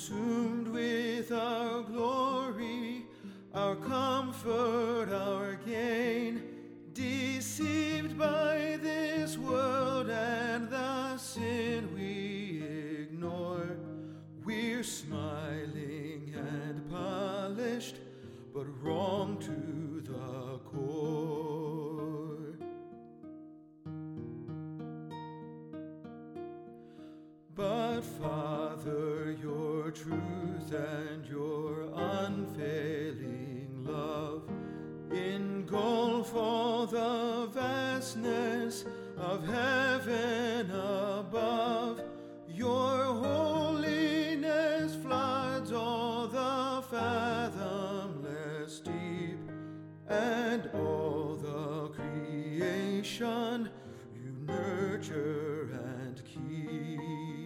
consumed with our glory, our comfort, our gain, deceived by this world and the sin we ignore. We're smiling and polished, but wrong to the core. But Father, your truth and your unfailing love engulf all the vastness of heaven above. Your holiness floods all the fathomless deep, and all the creation you nurture and keep.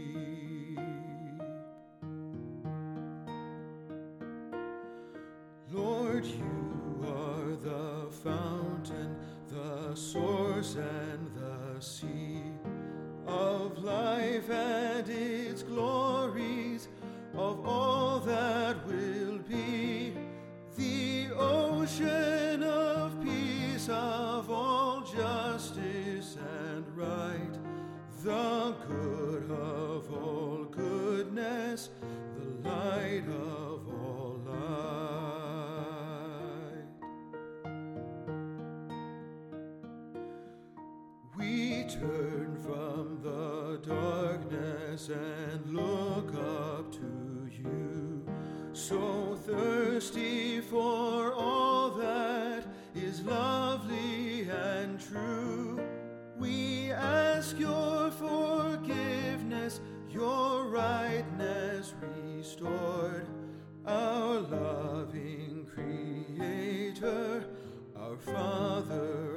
Lord, you are the fountain, the source and the sea of life and its glories, of all that will be, the ocean of peace, of all justice and right, the good of all goodness, the light of all light. We turn from the darkness and look up to you, so thirsty for all that is lovely and true. We ask your forgiveness, your rightness restored, our loving Creator, our Father